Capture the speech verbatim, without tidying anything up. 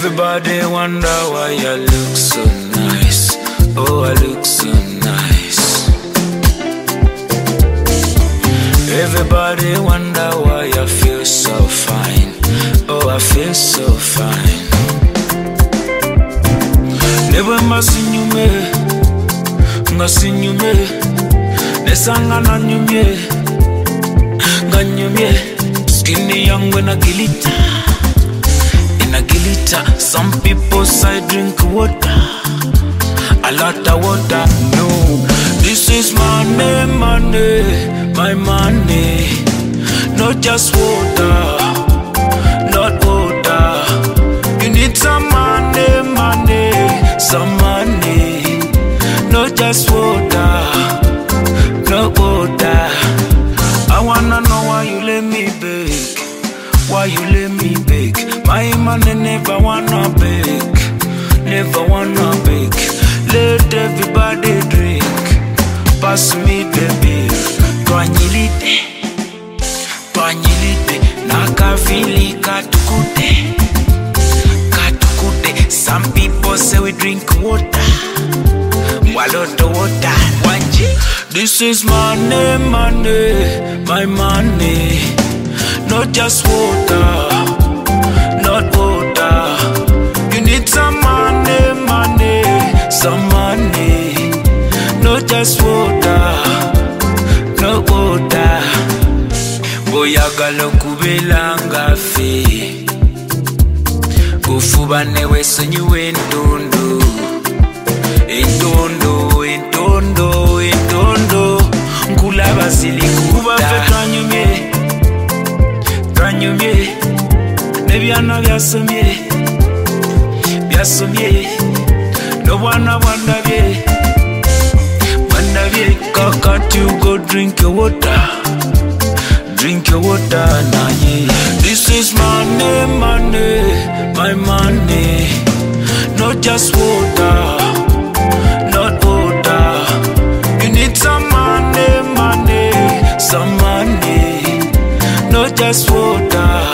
Everybody wonder why I look so nice. Oh, I look so nice. Everybody wonder why I feel so fine. Oh, I feel so fine. Never masinyume, ngasinyume, nesanga na nyumye, nganyumye. Skinny young when I gilita, in a gilita. Some people say drink water, a lot of water. No, this is money, money, my money. Not just water, not water. You need some money, money, some money. Not just water, not water. I wanna know why you let me beg, why you let me beg. My money never wanna beg, never wanna beg. Let everybody drink, pass me the beer. Twanyilite, twanyilite, nakafili katukute, katukute. Some people say we drink water, waloto water. Wanji, this is money, money, my money. Not just water, not water. You need some money, money, some money. Not just water, no water. Boyagala kubelanga fe, kufuba newe sonyiwe entondo, entondo, entondo, entondo. Nkulaba silikuba fe twanyumye, twanyumye. Nebyana byasomye, byasomye. No bwana bwandabye, bwandabye. Can't you go drink your water, drink your water now, yeah. This is money, money, my money. Not just water, not water. You need some money, money, some money. Not just water.